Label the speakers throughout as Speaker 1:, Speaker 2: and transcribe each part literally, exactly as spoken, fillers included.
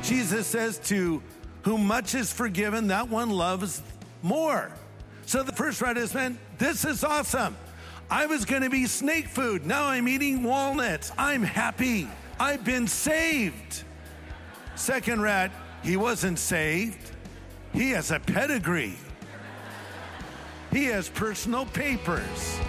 Speaker 1: Jesus says, to whom much is forgiven, that one loves more. So the first right is, man, this is awesome. I was going to be snake food. Now I'm eating walnuts. I'm happy. I've been saved. Second rat, he wasn't saved. He has a pedigree. He has personal papers.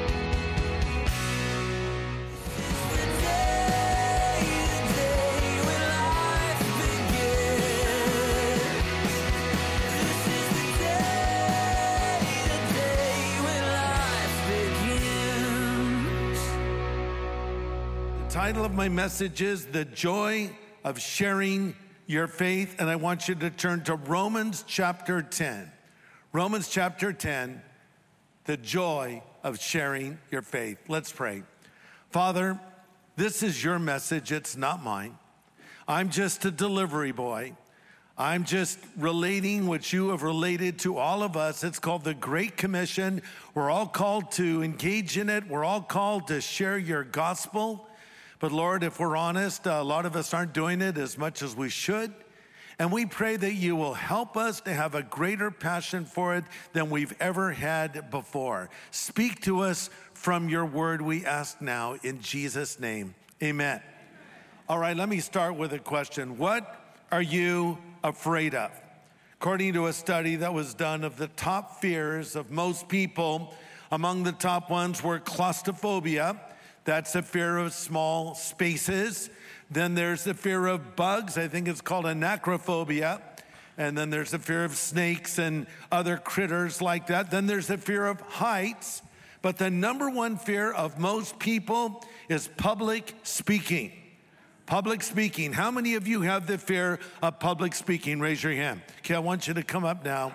Speaker 1: The title of my message is The Joy of Sharing Your Faith, and I want you to turn to Romans chapter ten. Romans chapter ten, the joy of sharing your faith. Let's pray. Father, this is your message, it's not mine. I'm just a delivery boy. I'm just relating what you have related to all of us. It's called the Great Commission. We're all called to engage in it. We're all called to share your gospel. But Lord, if we're honest, a lot of us aren't doing it as much as we should. And we pray that you will help us to have a greater passion for it than we've ever had before. Speak to us from your word, we ask now in Jesus' name. Amen. Amen. All right, let me start with a question. What are you afraid of? According to a study that was done of the top fears of most people, among the top ones were claustrophobia. That's a fear of small spaces. Then there's the fear of bugs. I think it's called anacrophobia. And then there's the fear of snakes and other critters like that. Then there's the fear of heights. But the number one fear of most people is public speaking. Public speaking. How many of you have the fear of public speaking? Raise your hand. Okay, I want you to come up now.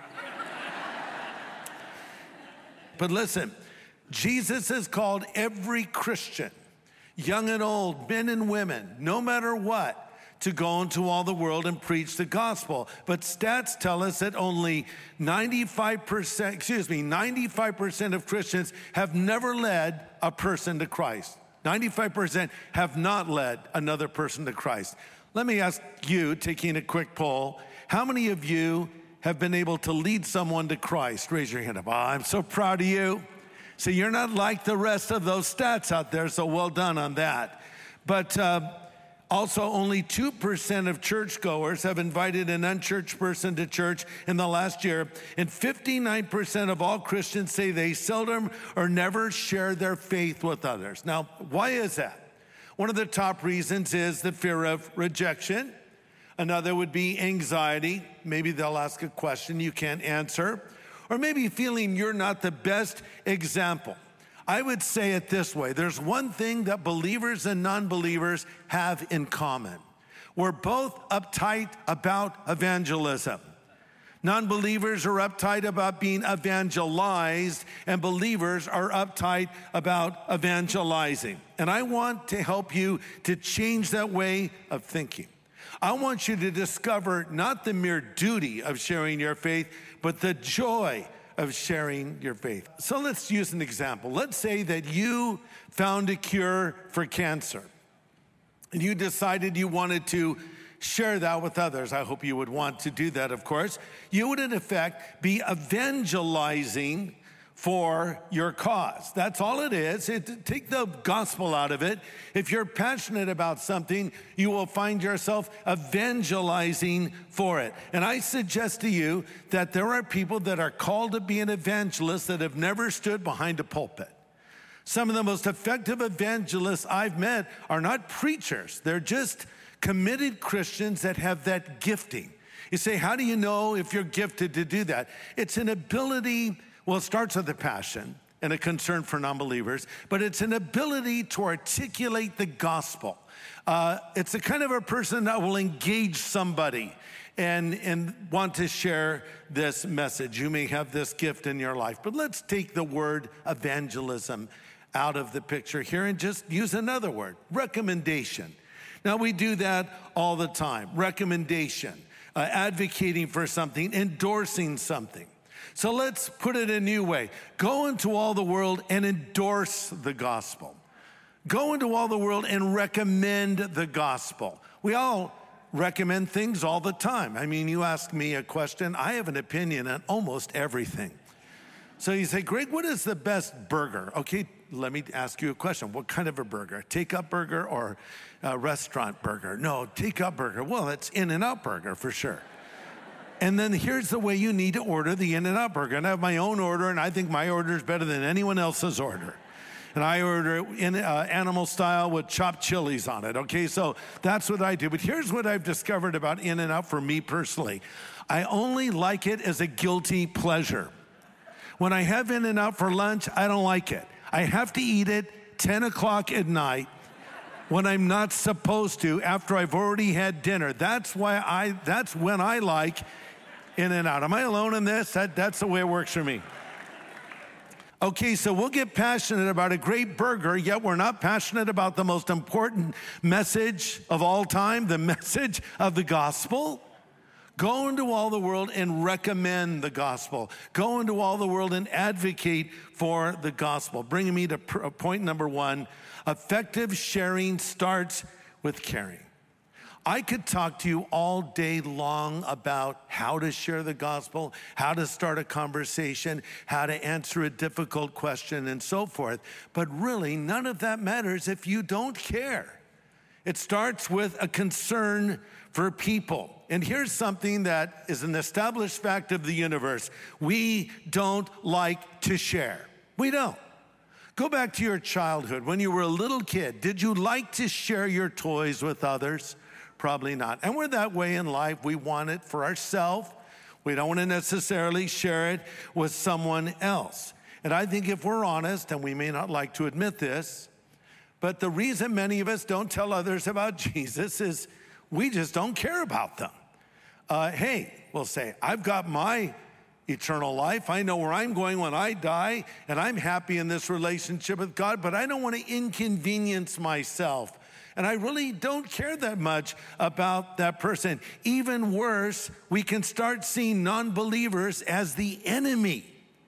Speaker 1: But listen, Jesus has called every Christian, young and old, men and women, no matter what, to go into all the world and preach the gospel. But stats tell us that only ninety-five percent, excuse me, ninety-five percent of Christians have never led a person to Christ. ninety-five percent have not led another person to Christ. Let me ask you, taking a quick poll, how many of you have been able to lead someone to Christ? Raise your hand up. Oh, I'm so proud of you. So you're not like the rest of those stats out there, so well done on that. But uh, also only two percent of churchgoers have invited an unchurched person to church in the last year, and fifty-nine percent of all Christians say they seldom or never share their faith with others. Now, why is that? One of the top reasons is the fear of rejection. Another would be anxiety. Maybe they'll ask a question you can't answer. Or maybe feeling you're not the best example. I would say it this way. There's one thing that believers and non-believers have in common. We're both uptight about evangelism. Non-believers are uptight about being evangelized, and believers are uptight about evangelizing. And I want to help you to change that way of thinking. I want you to discover not the mere duty of sharing your faith, but the joy of sharing your faith. So let's use an example. Let's say that you found a cure for cancer, and you decided you wanted to share that with others. I hope you would want to do that, of course. You would, in effect, be evangelizing for your cause. That's all it is. It, take the gospel out of it. If you're passionate about something, you will find yourself evangelizing for it. And I suggest to you that there are people that are called to be an evangelist that have never stood behind a pulpit. Some of the most effective evangelists I've met are not preachers. They're just committed Christians that have that gifting. You say, how do you know if you're gifted to do that? It's an ability. Well, it starts with a passion and a concern for non-believers, but it's an ability to articulate the gospel. Uh, it's the kind of a person that will engage somebody and, and want to share this message. You may have this gift in your life, but let's take the word evangelism out of the picture here and just use another word, recommendation. Now, we do that all the time, recommendation, uh, advocating for something, endorsing something. So let's put it a new way. Go into all the world and endorse the gospel. Go into all the world and recommend the gospel. We all recommend things all the time. I mean, you ask me a question, I have an opinion on almost everything. So you say, Greg, what is the best burger? Okay, let me ask you a question. What kind of a burger? Take-up burger or a restaurant burger? No, take-up burger. Well, it's In-N-Out burger for sure. And then here's the way you need to order the In-N-Out burger. And I have my own order, and I think my order is better than anyone else's order. And I order it in uh, animal style with chopped chilies on it, okay? So that's what I do. But here's what I've discovered about In-N-Out for me personally. I only like it as a guilty pleasure. When I have In-N-Out for lunch, I don't like it. I have to eat it ten o'clock at night when I'm not supposed to after I've already had dinner. That's why I, that's when I like In-N-Out. Am I alone in this? That, that's the way it works for me. Okay, so we'll get passionate about a great burger, yet we're not passionate about the most important message of all time, the message of the gospel. Go into all the world and recommend the gospel. Go into all the world and advocate for the gospel. Bringing me to point number one, effective sharing starts with caring. I could talk to you all day long about how to share the gospel, how to start a conversation, how to answer a difficult question, and so forth. But really, none of that matters if you don't care. It starts with a concern for people. And here's something that is an established fact of the universe. We don't like to share. We don't. Go back to your childhood. When you were a little kid, did you like to share your toys with others? Probably not. And we're that way in life. We want it for ourselves. We don't want to necessarily share it with someone else. And I think if we're honest, and we may not like to admit this, but the reason many of us don't tell others about Jesus is we just don't care about them. Uh, hey, we'll say, I've got my eternal life. I know where I'm going when I die, and I'm happy in this relationship with God, but I don't want to inconvenience myself. And I really don't care that much about that person. Even worse, we can start seeing non-believers as the enemy.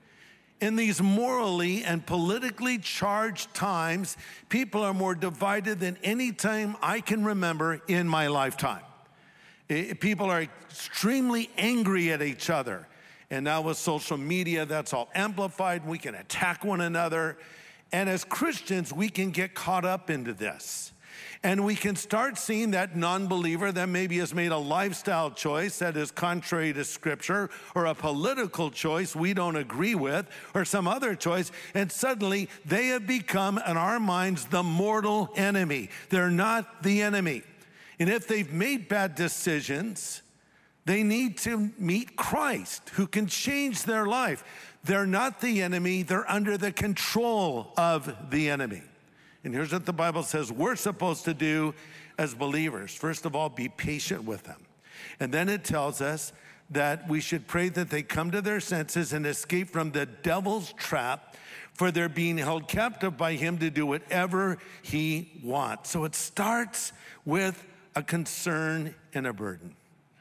Speaker 1: In these morally and politically charged times, people are more divided than any time I can remember in my lifetime. People are extremely angry at each other. And now with social media, that's all amplified. We can attack one another. And as Christians, we can get caught up into this. And we can start seeing that non-believer that maybe has made a lifestyle choice that is contrary to Scripture, or a political choice we don't agree with, or some other choice, and suddenly they have become, in our minds, the mortal enemy. They're not the enemy. And if they've made bad decisions, they need to meet Christ, who can change their life. They're not the enemy. They're under the control of the enemy. And here's what the Bible says we're supposed to do as believers. First of all, be patient with them. And then it tells us that we should pray that they come to their senses and escape from the devil's trap, for they're being held captive by him to do whatever he wants. So it starts with a concern and a burden.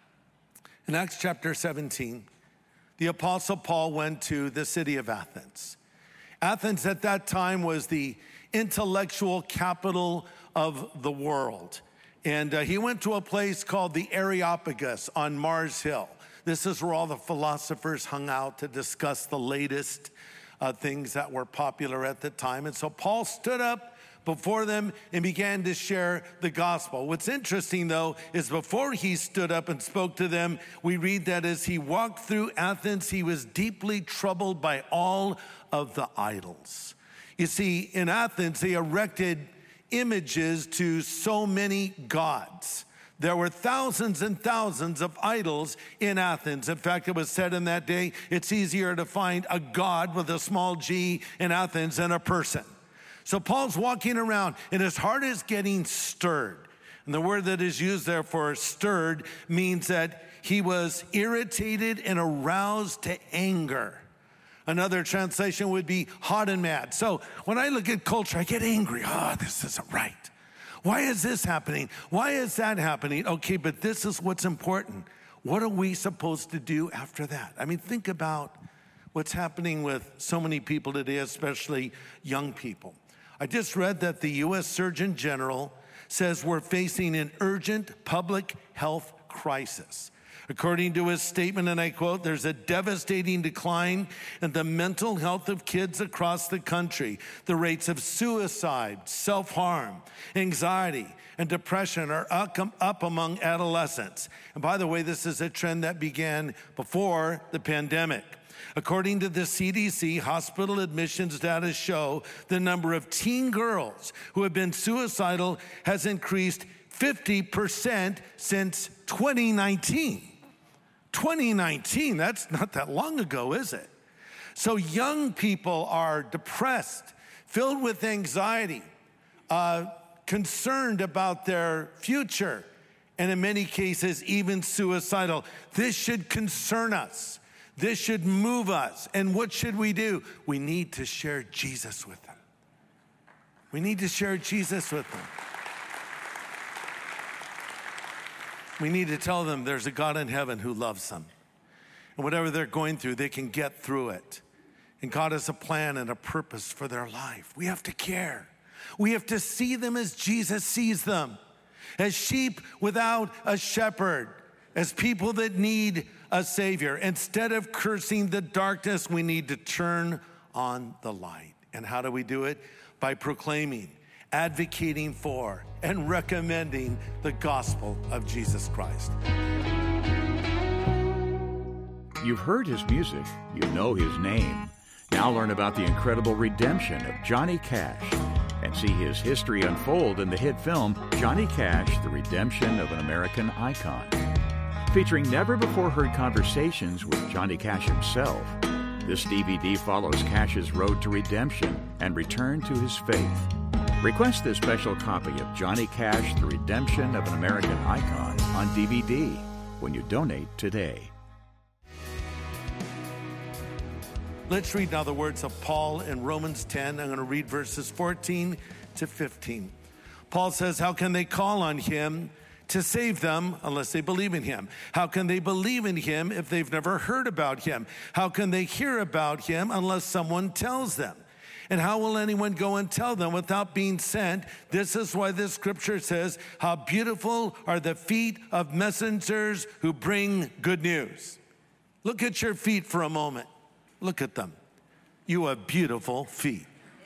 Speaker 1: In Acts chapter seventeen, the Apostle Paul went to the city of Athens. Athens at that time was the intellectual capital of the world. And uh, he went to a place called the Areopagus on Mars Hill. This is where all the philosophers hung out to discuss the latest uh, things that were popular at the time. And so Paul stood up before them and began to share the gospel. What's interesting, though, is before he stood up and spoke to them, we read that as he walked through Athens, he was deeply troubled by all of the idols. You see, in Athens, they erected images to so many gods. There were thousands and thousands of idols in Athens. In fact, it was said in that day, it's easier to find a god with a small g in Athens than a person. So Paul's walking around, and his heart is getting stirred. And the word that is used there for stirred means that he was irritated and aroused to anger. Another translation would be hot and mad. So when I look at culture, I get angry. Oh, this isn't right. Why is this happening? Why is that happening? Okay, but this is what's important. What are we supposed to do after that? I mean, think about what's happening with so many people today, especially young people. I just read that the U S Surgeon General says we're facing an urgent public health crisis. According to his statement, and I quote, there's a devastating decline in the mental health of kids across the country. The rates of suicide, self-harm, anxiety, and depression are up among adolescents. And by the way, this is a trend that began before the pandemic. According to the C D C, hospital admissions data show the number of teen girls who have been suicidal has increased fifty percent since twenty nineteen. twenty nineteen, that's not that long ago, is it? So young people are depressed, filled with anxiety, uh, concerned about their future, and in many cases, even suicidal. This should concern us. This should move us. And what should we do? We need to share Jesus with them. We need to share Jesus with them. We need to tell them there's a God in heaven who loves them. And whatever they're going through, they can get through it. And God has a plan and a purpose for their life. We have to care. We have to see them as Jesus sees them, as sheep without a shepherd, as people that need a Savior. Instead of cursing the darkness, we need to turn on the light. And how do we do it? By proclaiming, advocating for, and recommending the gospel of Jesus Christ.
Speaker 2: You've heard his music. You know his name. Now learn about the incredible redemption of Johnny Cash and see his history unfold in the hit film Johnny Cash, The Redemption of an American Icon. Featuring never-before-heard conversations with Johnny Cash himself, this D V D follows Cash's road to redemption and return to his faith. Request this special copy of Johnny Cash, The Redemption of an American Icon on D V D when you donate today.
Speaker 1: Let's read now the words of Paul in Romans ten. I'm going to read verses fourteen to fifteen. Paul says, how can they call on him to save them unless they believe in him? How can they believe in him if they've never heard about him? How can they hear about him unless someone tells them? And how will anyone go and tell them without being sent? This is why this scripture says, how beautiful are the feet of messengers who bring good news. Look at your feet for a moment. Look at them. You have beautiful feet.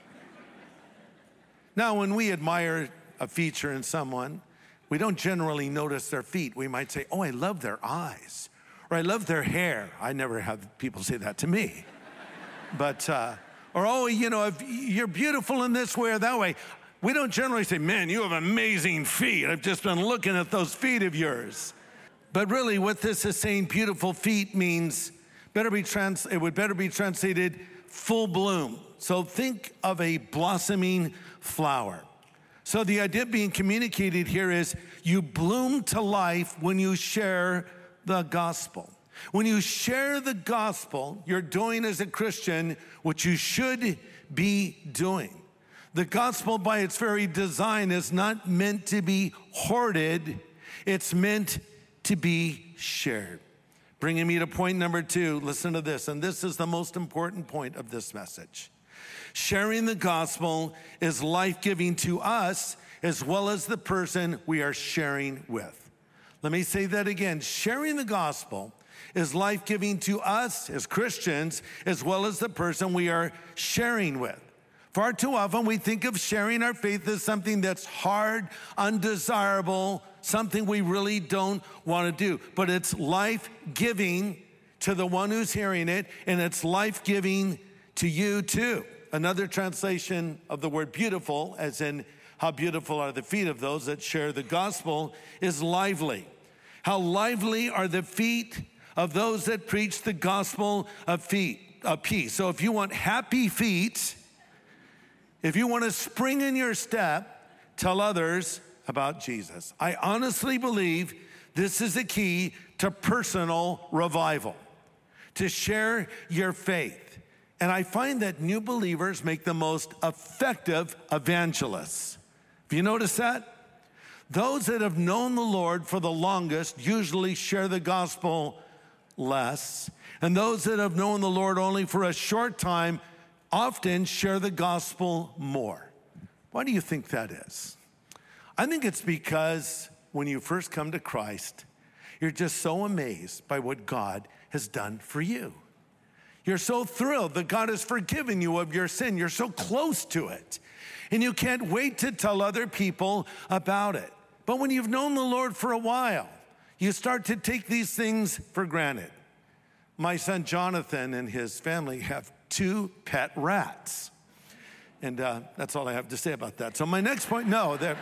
Speaker 1: Now, when we admire a feature in someone, we don't generally notice their feet. We might say, oh, I love their eyes, or I love their hair. I never have people say that to me. But, uh, or, oh, you know, if you're beautiful in this way or that way. We don't generally say, man, you have amazing feet. I've just been looking at those feet of yours. But really what this is saying, beautiful feet, means better be trans- it would better be translated full bloom. So think of a blossoming flower. So the idea being communicated here is you bloom to life when you share the gospel. When you share the gospel, you're doing as a Christian what you should be doing. The gospel by its very design is not meant to be hoarded. It's meant to be shared. Bringing me to point number two, listen to this, and this is the most important point of this message. Sharing the gospel is life-giving to us as well as the person we are sharing with. Let me say that again. Sharing the gospel is life-giving to us as Christians as well as the person we are sharing with. Far too often we think of sharing our faith as something that's hard, undesirable, something we really don't want to do. But it's life-giving to the one who's hearing it, and it's life-giving to you too. Another translation of the word beautiful, as in how beautiful are the feet of those that share the gospel, is lively. How lively are the feet of those that preach the gospel of feet, of peace. So if you want happy feet, if you want to spring in your step, tell others about Jesus. I honestly believe this is the key to personal revival, to share your faith. And I find that new believers make the most effective evangelists. Have you noticed that? Those that have known the Lord for the longest usually share the gospel less. And those that have known the Lord only for a short time often share the gospel more. Why do you think that is? I think it's because when you first come to Christ, you're just so amazed by what God has done for you. You're so thrilled that God has forgiven you of your sin. You're so close to it. And you can't wait to tell other people about it. But when you've known the Lord for a while, you start to take these things for granted. My son Jonathan and his family have two pet rats. And uh, that's all I have to say about that. So my next point, no, they're,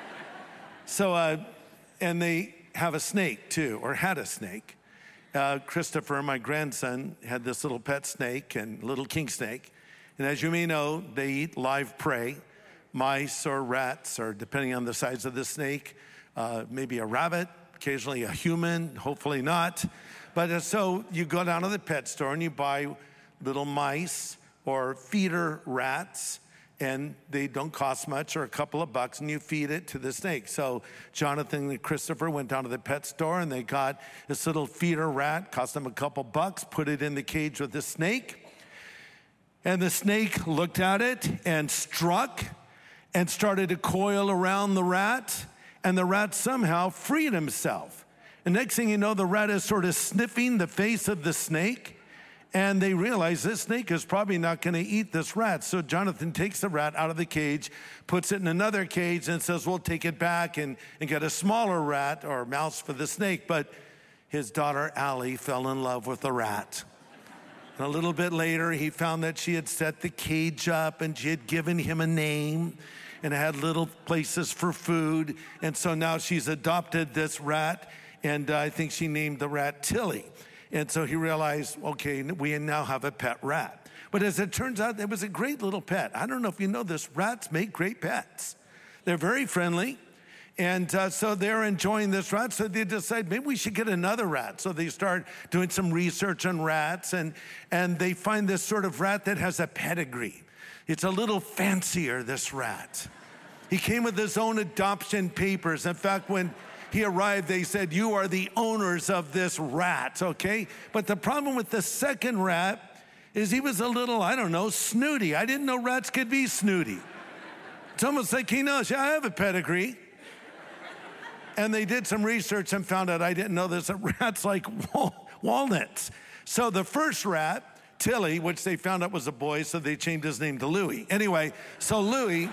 Speaker 1: so, uh, and they have a snake too, or had a snake. Uh, Christopher, my grandson, had this little pet snake and little king snake. And as you may know, they eat live prey, mice or rats, or depending on the size of the snake, uh, maybe a rabbit, occasionally a human, hopefully not. But uh, so you go down to the pet store and you buy little mice or feeder rats, and they don't cost much, or a couple of bucks, and you feed it to the snake. So Jonathan and Christopher went down to the pet store and they got this little feeder rat, cost them a couple bucks, put it in the cage with the snake. And the snake looked at it and struck and started to coil around the rat, and the rat somehow freed himself. And next thing you know, the rat is sort of sniffing the face of the snake, and they realize this snake is probably not going to eat this rat. So Jonathan takes the rat out of the cage, puts it in another cage, and says, we'll take it back and, and get a smaller rat or mouse for the snake. But his daughter, Allie, fell in love with the rat. And a little bit later, he found that she had set the cage up and she had given him a name and had little places for food. And so now she's adopted this rat, and uh, I think she named the rat Tilly. And so he realized, okay, we now have a pet rat. But as it turns out, it was a great little pet. I don't know if you know this, rats make great pets. They're very friendly. And uh, so they're enjoying this rat. So they decide maybe we should get another rat. So they start doing some research on rats, and, and they find this sort of rat that has a pedigree. It's a little fancier, this rat. He came with his own adoption papers. In fact, when he arrived, they said, you are the owners of this rat, okay? But the problem with the second rat is he was a little, I don't know, snooty. I didn't know rats could be snooty. It's almost like he knows, yeah, I have a pedigree. And they did some research and found out I didn't know this, that rats like wal- walnuts. So the first rat, Tilly, which they found out was a boy, so they changed his name to Louie. Anyway, so Louie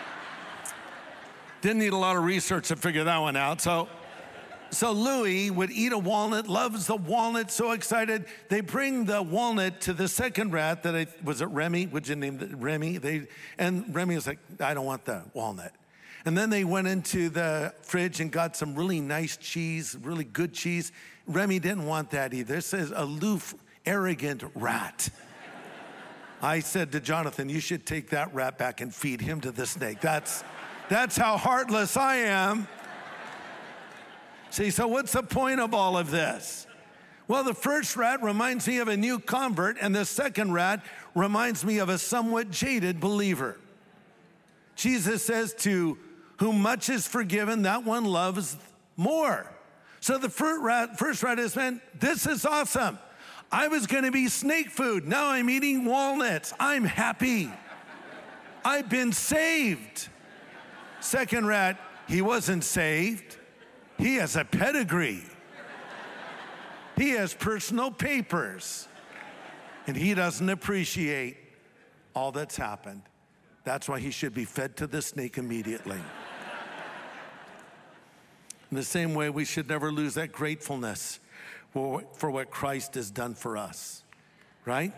Speaker 1: didn't need a lot of research to figure that one out. So, so Louie would eat a walnut, loves the walnut, so excited. They bring the walnut to the second rat that I, was it Remy? Would you name it Remy? They, and Remy was like, I don't want the walnut. And then they went into the fridge and got some really nice cheese, really good cheese. Remy didn't want that either. This is aloof, arrogant rat. I said to Jonathan, you should take that rat back and feed him to the snake. That's, that's how heartless I am. See, so what's the point of all of this? Well, the first rat reminds me of a new convert, and the second rat reminds me of a somewhat jaded believer. Jesus says, to whom much is forgiven, that one loves more. So the first rat, first rat is, man, this is awesome. I was going to be snake food. Now I'm eating walnuts. I'm happy. I've been saved. Second rat, he wasn't saved. He has a pedigree. He has personal papers. And he doesn't appreciate all that's happened. That's why he should be fed to the snake immediately. In the same way, we should never lose that gratefulness for, for what Christ has done for us, right?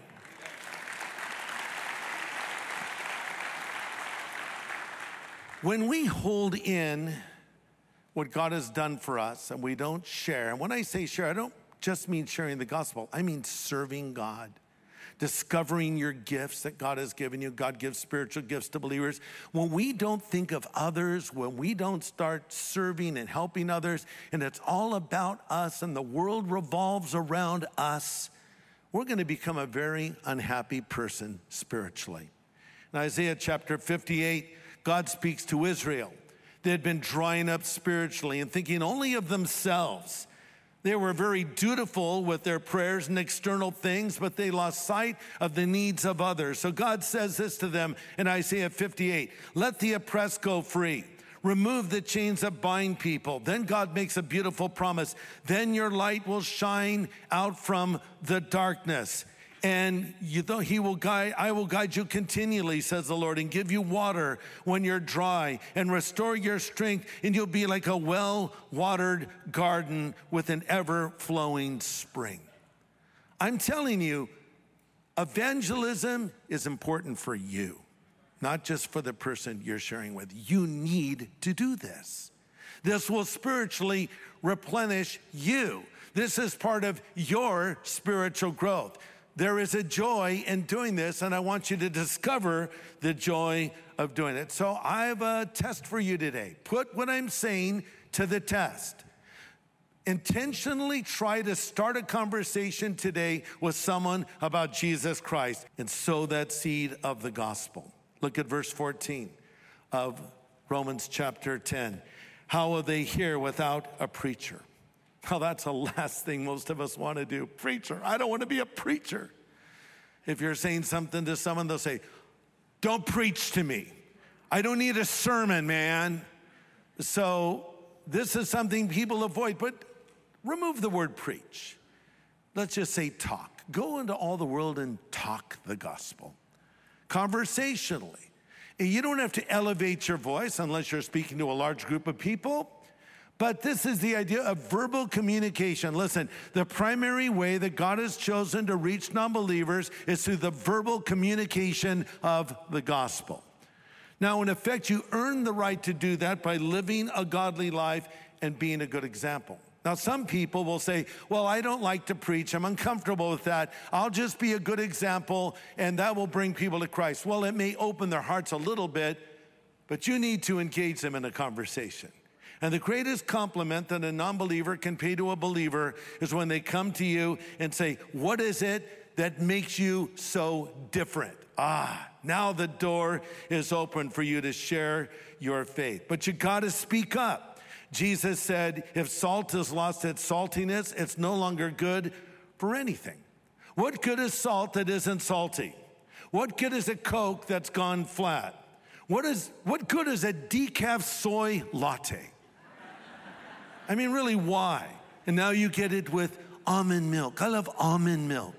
Speaker 1: When we hold in what God has done for us and we don't share, and when I say share, I don't just mean sharing the gospel, I mean serving God. Discovering your gifts that God has given you. God gives spiritual gifts to believers. When we don't think of others, when we don't start serving and helping others, and it's all about us and the world revolves around us, we're going to become a very unhappy person spiritually. In Isaiah chapter fifty-eight, God speaks to Israel. They had been drying up spiritually and thinking only of themselves. They were very dutiful with their prayers and external things, but they lost sight of the needs of others. So God says this to them in Isaiah fifty-eight, let the oppressed go free. Remove the chains that bind people. Then God makes a beautiful promise. Then your light will shine out from the darkness. And you know, he will guide, I will guide you continually, says the Lord, and give you water when you're dry, and restore your strength, and you'll be like a well-watered garden with an ever-flowing spring. I'm telling you, evangelism is important for you, not just for the person you're sharing with. You need to do this. This will spiritually replenish you. This is part of your spiritual growth. There is a joy in doing this, and I want you to discover the joy of doing it. So I have a test for you today. Put what I'm saying to the test. Intentionally try to start a conversation today with someone about Jesus Christ and sow that seed of the gospel. Look at verse fourteen of Romans chapter ten. How will they hear without a preacher? Oh, that's the last thing most of us want to do. Preacher. I don't want to be a preacher. If you're saying something to someone, they'll say, don't preach to me. I don't need a sermon, man. So this is something people avoid, but remove the word preach. Let's just say talk. Go into all the world and talk the gospel. Conversationally. You don't have to elevate your voice unless you're speaking to a large group of people. But this is the idea of verbal communication. Listen, the primary way that God has chosen to reach non-believers is through the verbal communication of the gospel. Now, in effect, you earn the right to do that by living a godly life and being a good example. Now, some people will say, well, I don't like to preach. I'm uncomfortable with that. I'll just be a good example, and that will bring people to Christ. Well, it may open their hearts a little bit, but you need to engage them in a conversation. And the greatest compliment that a non-believer can pay to a believer is when they come to you and say, what is it that makes you so different? Ah, now the door is open for you to share your faith. But you got to speak up. Jesus said, if salt has lost its saltiness, it's no longer good for anything. What good is salt that isn't salty? What good is a Coke that's gone flat? What is what good is a decaf soy latte? I mean, really, why? And now you get it with almond milk. I love almond milk.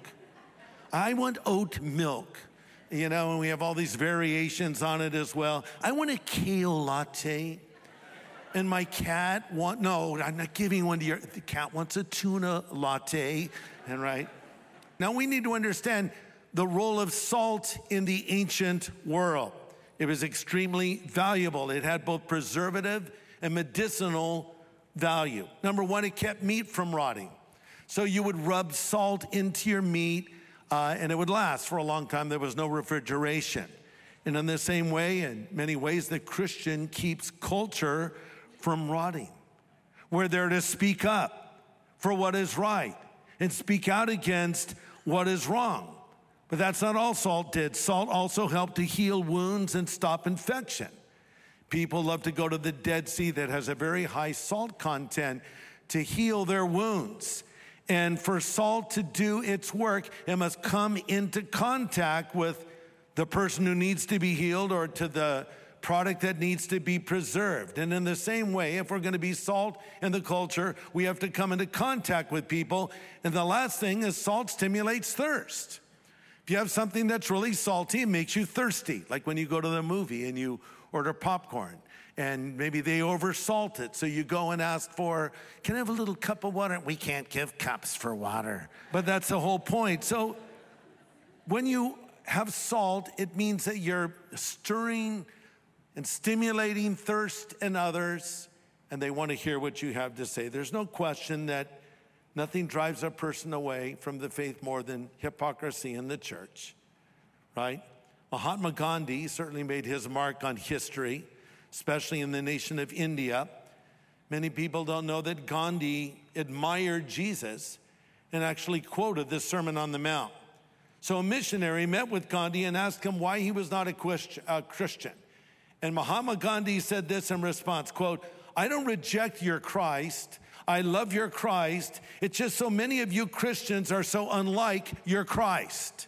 Speaker 1: I want oat milk, you know, and we have all these variations on it as well. I want a kale latte. And my cat want, no, I'm not giving one to your, the cat wants a tuna latte, and right? Now we need to understand the role of salt in the ancient world. It was extremely valuable. It had both preservative and medicinal value. Number one, it kept meat from rotting. So you would rub salt into your meat, uh, and it would last for a long time. There was no refrigeration. And in the same way, in many ways, the Christian keeps culture from rotting. We're there to speak up for what is right and speak out against what is wrong. But that's not all salt did. Salt also helped to heal wounds and stop infection. People love to go to the Dead Sea that has a very high salt content to heal their wounds. And for salt to do its work, it must come into contact with the person who needs to be healed or to the product that needs to be preserved. And in the same way, if we're going to be salt in the culture, we have to come into contact with people. And the last thing is salt stimulates thirst. If you have something that's really salty, it makes you thirsty. Like when you go to the movie and you order popcorn and maybe they oversalt it. So you go and ask for, can I have a little cup of water? We can't give cups for water. But that's the whole point. So when you have salt, it means that you're stirring and stimulating thirst in others, and they want to hear what you have to say. There's no question that nothing drives a person away from the faith more than hypocrisy in the church, right? Mahatma Gandhi certainly made his mark on history, especially in the nation of India. Many people don't know that Gandhi admired Jesus and actually quoted the Sermon on the Mount. So a missionary met with Gandhi and asked him why he was not a Christian. And Mahatma Gandhi said this in response, quote, I don't reject your Christ. I love your Christ. It's just so many of you Christians are so unlike your Christ,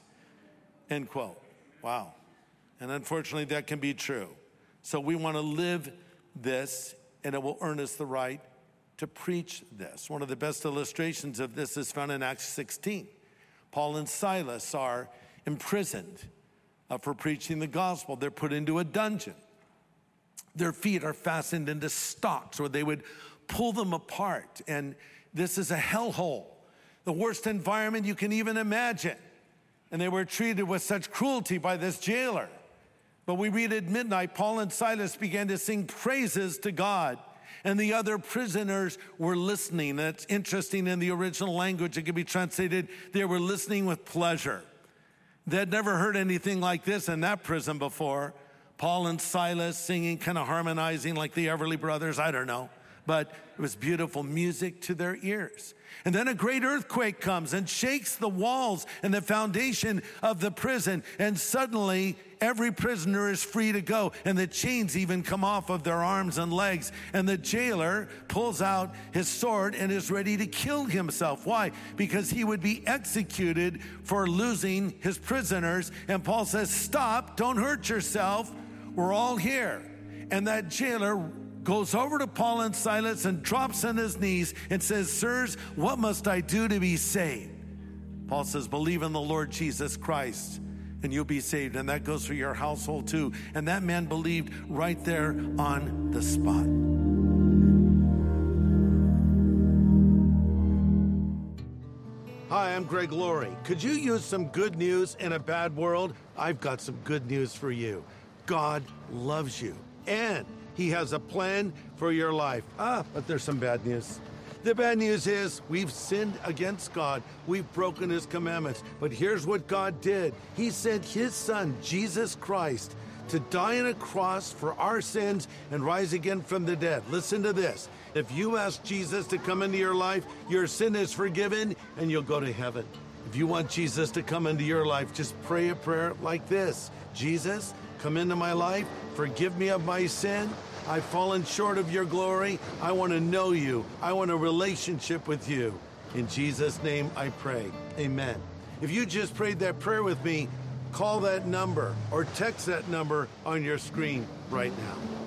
Speaker 1: end quote. Wow. And unfortunately, that can be true. So we want to live this, and it will earn us the right to preach this. One of the best illustrations of this is found in Acts sixteen. Paul and Silas are imprisoned uh, for preaching the gospel. They're put into a dungeon. Their feet are fastened into stocks, or they would pull them apart. And this is a hellhole, the worst environment you can even imagine. And they were treated with such cruelty by this jailer. But we read at midnight, Paul and Silas began to sing praises to God, and the other prisoners were listening. That's interesting. In the original language, it could be translated, they were listening with pleasure. They'd never heard anything like this in that prison before. Paul and Silas singing, kind of harmonizing like the Everly Brothers, I don't know. But it was beautiful music to their ears. And then a great earthquake comes and shakes the walls and the foundation of the prison. And suddenly, every prisoner is free to go. And the chains even come off of their arms and legs. And the jailer pulls out his sword and is ready to kill himself. Why? Because he would be executed for losing his prisoners. And Paul says, stop, don't hurt yourself. We're all here. And that jailer goes over to Paul and Silas and drops on his knees and says, sirs, what must I do to be saved? Paul says, believe in the Lord Jesus Christ and you'll be saved. And that goes for your household too. And that man believed right there on the spot. Hi, I'm Greg Laurie. Could you use some good news in a bad world? I've got some good news for you. God loves you, and He has a plan for your life. Ah, but there's some bad news. The bad news is we've sinned against God. We've broken His commandments. But here's what God did. He sent His Son, Jesus Christ, to die on a cross for our sins and rise again from the dead. Listen to this. If you ask Jesus to come into your life, your sin is forgiven and you'll go to heaven. If you want Jesus to come into your life, just pray a prayer like this. Jesus, come into my life. Forgive me of my sin. I've fallen short of your glory. I want to know you. I want a relationship with you. In Jesus' name I pray. Amen. If you just prayed that prayer with me, call that number or text that number on your screen right now.